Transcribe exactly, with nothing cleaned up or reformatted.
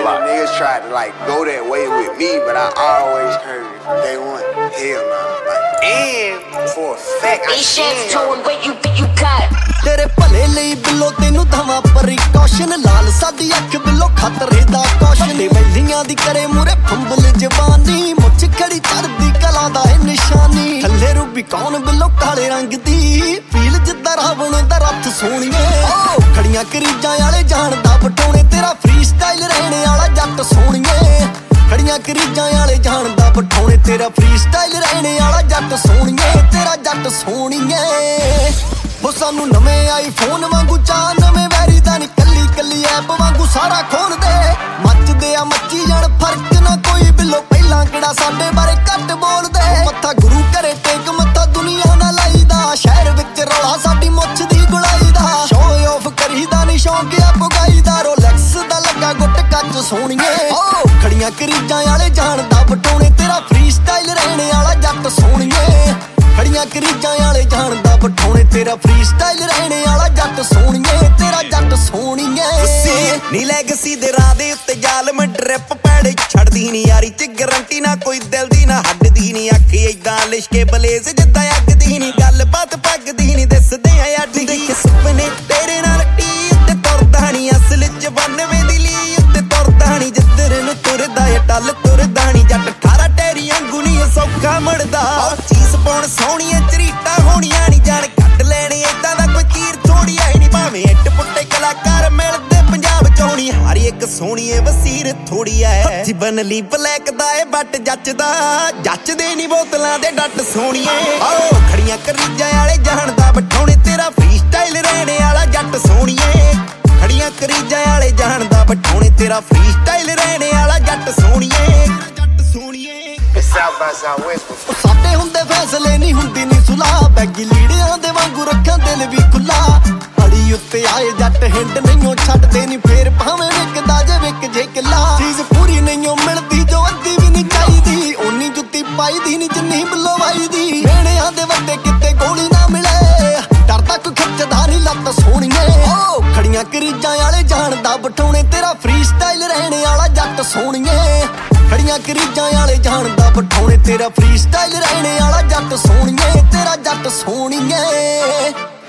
many niggas tried to like go that way with me, but I always heard they want hell nah. Like, and for a fact, I seen तेरे भले ਲਈ ਬਿੱਲੋ ਤੈਨੂੰ ਦਵਾਂ precaution ਲਾਲ ਸਾਦੀ ਅੱਖ ਬਿੱਲੋ ਖਤਰੇ ਦਾ caution ਵੈਲੀਆਂ ਦੀ ਕਰੇ ਮੂਰੇ ਫੰਬਲ ਜ਼ਬਾਨੀ ਮੁੱਛ ਖੜੀ ਚੜਦੀ ਕਲਾ ਦਾ ਹੈ ਨਿਸ਼ਾਨੀ ਥੱਲੇ ਰੂਬੀ ਕੌਣ ਬਿੱਲੋ ਕਾਲੇ ਰੰਗ ਦੀ ਫੀਲ ਜਿੱਦਾਂ ਰਾਵਣ ਦਾ ਰੱਥ ਸੋਹਣੀਏ ਖੜੀਆਂ ਕਰੀਜਾਂ ਵਾਲੇ ਜਾਣਦਾ ਬਟੋਣੇ ਤੇਰਾ ਫ੍ਰੀ ਸਟਾਈਲ ਰਹਿਣੇ ਵਾਲਾ ਜੱਟ ਸੋਹਣੀਏ ਖੜੀਆਂ ਕਰੀਜਾਂ ਵਾਲੇ ਜਾਣਦਾ ਬਟੋਣੇ ਤੇਰਾ ਫ੍ਰੀ ਸਟਾਈਲ ਰਹਿਣੇ ਵਾਲਾ ਜੱਟ ਸੋਹਣੀਏ ਤੇਰਾ ਜੱਟ ਸੋਹਣੀਏ ਉਹ ਸਾਨੂੰ ਨਵੇਂ ਆਈਫੋਨ ਵਾਂਗੂ ਚਾਹ ਨਵੇਂ ਵੈਰੀ ਦਾ ਨੀ ਕੱਲੀ ਕੱਲੀ ਐਪ ਵਾਂਗੂ ਸਾਰਾ ਖੋਲ ਦੇ ਮੱਚਦੇ ਆ ਮੱਚੀ ਜਾਣ ਫਰਕ ਨਾ ਕੋਈ ਬਿੱਲੋ ਪਹਿਲਾਂ ਕਿਹੜਾ ਸਾਡੇ ਬਾਰੇ ਘੱਟ ਬੋਲਦੇ ਮੱਥਾ ਗੁਰੂ ਘਰੇ ਟੇਕ ਮੱਥਾ ਦੁਨੀਆ ਨਾਲ ਲਾਈਦਾ ਸ਼ਹਿਰ ਵਿੱਚ ਰੌਲਾ ਸਾਡੀ ਮੁੱਛ ਦੀ ਗੁਲਾਈ ਦਾ ਸ਼ੋਅ ਆਫ ਕਰੀਦਾ ਨੀ ਸ਼ੌਂਕ ਆ ਪੁਗਾਈਦਾ ਰੋਲੈਕਸ ਦਾ ਲੱਗਾ ਗੁੱਟ ਕੱਚ ਸੋਹਣੀਏ ਓ ਖੜੀਆਂ ਕਰੀਜਾਂ ਵਾਲੇ ਜਾਣਦਾ ਬਟੋਣੇ ਤੇਰਾ ਫ੍ਰੀ ਸਟਾਈਲ ਰਹਿਣੇ ਵਾਲਾ ਜੱਟ ਸੋਹਣੀਏ ਖੜੀਆਂ ਕਰੀਜਾਂ ਵਾਲੇ ਜਾਣਦਾ ਬਟੋਣੇ ਤੇਰਾ ਫ੍ਰੀ ਸਟਾਈਲ ਰਹਿਣੇ ਵਾਲਾ ਜੱਟ ਸੋਹਣੀਏ ਤੇਰਾ ਜੱਟ ਸੋਹਣੀਏ ਨੀ ਲੈਗਸੀ ਦੇ ਰਾਹ ਦੇ ਉੱਤੇ ਜ਼ਾਲਮ ਡ੍ਰਿਪ ਪੈੜੇ ਛੱਡਦੀ ਨੀ ਯਾਰੀ ਚ ਗਰੰਟੀ ਨਾ ਕੋਈ ਦਿਲ ਦੀ ਨਾ ਹੱਡ ਦੀ ਨੀ ਅੱਖ ਏਦਾਂ ਲਿਸ਼ਕੇ ਬਲੇਜ਼ ਜਿੱਦਾਂ ਅੱਗ ਦੀ ਨੀ ਗੱਲ ਬਾਤ ਪੱਗਦੀ ਨੀ ਦਿਸਦੇ ਆ ਅੱਡ ਦੇਖ ਸੁਪਨੇ ਤੇਰੇ ਨਾਲ ਟੀ ਉੱਤੇ ਤੁਰਦਾ ਨੀ ਅਸਲ ਚ ਬਾਨਵੇਂ ਦੀ ਲੀ ਉੱਤੇ ਤੁਰਦਾ ਨੀ ਜਿੱਧਰ ਨੂੰ ਤੁਰਦਾ ਏ ਟੱਲ ਤੁਰਦਾ ਨੀ ਜੱਟ ਠਾਰਾ ਟੈਰੀ ਵਾਂਗੂ ਨੀ ਸੌਖਾ ਮੜਦਾ ਚੀਜ਼ ਪਾਉਣ ਸੋਹਣੀਆਂ ਚਰੀਟਾਂ ਹੋਣੀਆਂ ਨੀ ਜਾਣ ਕੱਢ ਲੈਣੇ ਏਦਾਂ ਦਾ ਕੋਈ ਤੀਰ ਥੋੜੀਆ ਹੀ ਨੀ ਭਾਵੇਂ ਇੱਟ ਪੁੱਟੇ ਕਲਾਕਾਰ ਮਿਲਦੇ ਪੰਜਾਬ ਚ ਹੋਣੀ ਹਰ ਇੱਕ ਸੋਹਣੀਏ ਵਸੀਰ ਥੋੜੀ ਐ ਹੱਥੀ ਬਨ ਲਈ ਬਲੈਕ ਦਾ ਏ ਬੱਟ ਜੱਚਦਾ ਜੱਚਦੇ ਨੀ ਬੋਤਲਾਂ ਦੇ ਡੱਟ ਸੋਹਣੀਏ ਆਓ ਖੜੀਆਂ ਕਰੀਜਾਂ ਵਾਲੇ ਜਾਣਦਾ ਬਟੋਣੇ ਤੇਰਾ ਫ੍ਰੀ ਸਟਾਈਲ ਰਹਿਣੇ ਵਾਲਾ ਜੱਟ ਸੋਹਣੀਏ ਖੜੀਆਂ ਕਰੀਜਾਂ ਵਾਲੇ ਜਾਣਦਾ ਬਟੋਣੇ ਤੇਰਾ ਫ੍ਰੀ ਸਟਾਈਲ ਰਹਿਣੇ ਵਾਲਾ ਜੱਟ ਸੋਹਣੀਏ ਜੱਟ ਸੋਹਣੀਏ ਸਾਡੇ ਹੁੰਦੇ ਫੈਸਲੇ ਨਹੀਂ ਹੁੰਦੀ ਨੀ ਸੁਲਾਹ ਬੈਗੀ ਲੀੜਿਆਂ ਦੇ ਵਾਂਗੂ ਰੱਖਾਂ ਦਿਲ ਵੀ ਖੁੱਲਾ ਅੜੀ ਉੱਤੇ ਆਏ ਜੱਟ ਹਿੰਡ ਨਹੀਂਓ ਛੱਡਦੇ ਨੀ ਫੇਰ ਭਾਵੇਂ ਵਿਕਦਾ ਜੇ ਵਿਕ ਜੇ ਕਿੱਲਾ ਚੀਜ਼ ਪੂਰੀ ਨਹੀਂਓ ਮਿਲਦੀ ਜੋ ਅੱਧੀ ਵੀ ਨਹੀਂ ਚਾਹੀਦੀ ਓਨੀ ਜੁੱਤੀ ਪਾਈਦੀ ਨੀ ਜਿੰਨੀ ਬਿੱਲੋ ਵਾਈਦੀ ਮੇਣਿਆਂ ਦੇ ਵੱਡੇ ਕਿਤੇ ਗੋਲੀ ਨਾ ਮਿਲੇ ਡਰਦਾ ਕੋਈ ਖਿੱਚਦਾ ਨੀ ਲੱਤ ਸੋਹਣੀਏ ਓ ਖੜੀਆਂ ਕਰੀਜਾਂ ਵਾਲੇ ਜਾਣਦਾ ਬਟੋਣੇ ਤੇਰਾ ਫ੍ਰੀ ਸਟਾਈਲ ਰਹਿਣੇ ਵਾਲਾ ਜੱਟ ਸੋਹਣੀਏ ਖੜੀਆਂ ਕਰੀਜਾਂ ਵਾਲੇ ਜਾਣਦਾ ਬਟੋਣੇ ਤੇਰਾ ਫ੍ਰੀ ਸਟਾਈਲ ਰਹਿਣੇ ਵਾਲਾ ਜੱਟ ਸੋਹਣੀਏ ਤੇਰਾ ਜੱਟ ਸੋਹਣੀਏ।